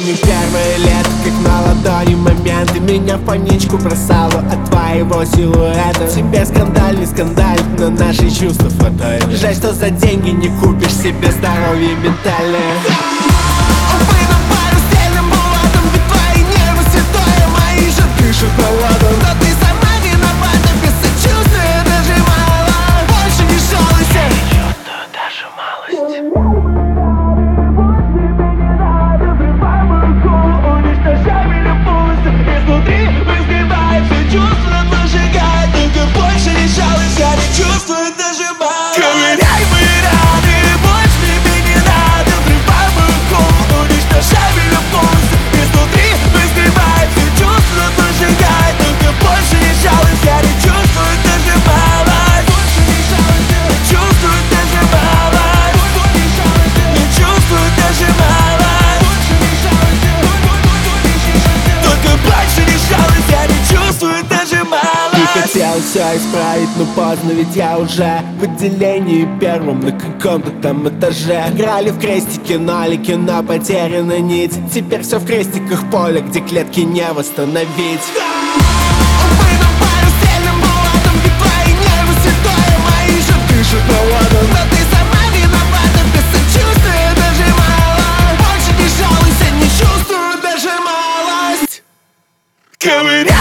Помню первое лето, как на ладони моменты. Меня в паничку бросало от твоего силуэта. Тебе скандаль, не скандаль, но наши чувства фатальны. Жаль, что за деньги не купишь себе здоровье ментальное. Дышит холодом, но ты сама виновата. Без сочувствия даже мало. Больше не жалуйся. Я не чувствую даже малость. Взрывай мою голову, уничтожай меня полностью. Изнутри разгибает все чувства, зажигает. Только больше не жалуйся, не чувствую даже малость. Ковыряй мои раны, больше тебе не надо. Взрывай мою голову, уничтожай меня полностью. Изнутри разгибает все чувства, зажигает. Только больше не жалуйся, не чувствую даже малость. Больше не жалуйся, не чувствую даже малость. Не чувствую даже малость. Только больше не жалуйся, не чувствую даже малость. Ты хотел все исправить, но поздно, ведь я уже в отделении первом на каком-то там этаже. Играли в крестики, нолики, но потеряна нить. Теперь все в крестиках поля, где клетки не восстановить. Дышит холодом, но ты сама виновата. Без сочувствия даже мало. Больше не жалуйся, не чувствую даже малость. Ковыряй